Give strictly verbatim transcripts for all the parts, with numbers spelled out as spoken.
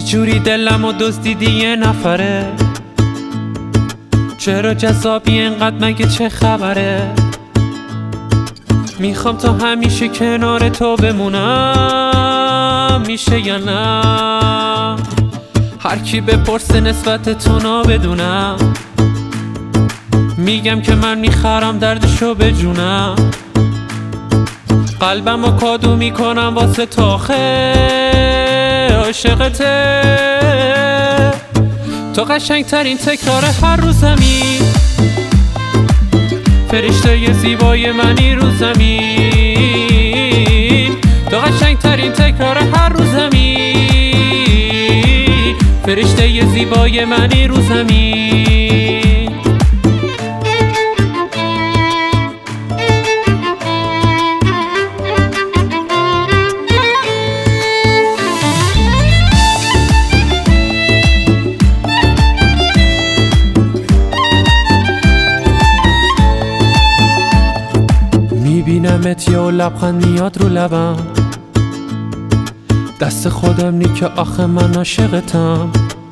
جوری دلم و دزدیدی یه نفره، چرا جذابی اینقدر، مگه چه خبره؟ میخوام تا همیشه کنار تو بمونم، میشه یا نه؟ هر کی بپرسه نسبت تو نابدونم، میگم که من میخرم دردشو به جونم. قلبم رو کادو میکنم واسه تاخه عاشقته، تو قشنگ ترین تکرار هر روز زمین، فرشته ی زیبای منی رو زمین. تو قشنگ ترین تکرار هر روز زمین، فرشته ی زیبای منی رو زمین. میبینمت یا لبخند میاد رو لبم، دست خودم نی که آخه من عاشقتم.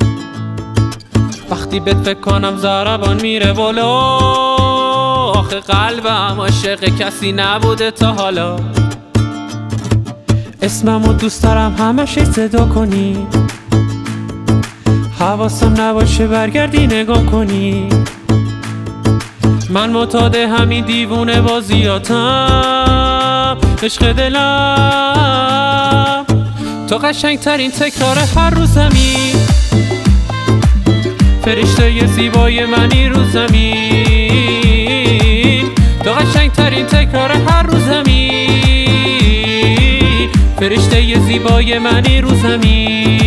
وقتی بهت فکر کنم ضربان میره بالا، آخه قلبم عاشق کسی نبوده تا حالا. اسممو دوست دارم همش صدا کنی، حواسم نباشه برگردی نگاه کنی. من معتاد همین دیوونه بازیاتم، عشق دلم. تو قشنگ ترین تکرار هر روز زمین، فرشته ی زیبای منی رو زمین. تو قشنگ ترین تکرار هر روز زمین، فرشته ی زیبای منی رو زمین.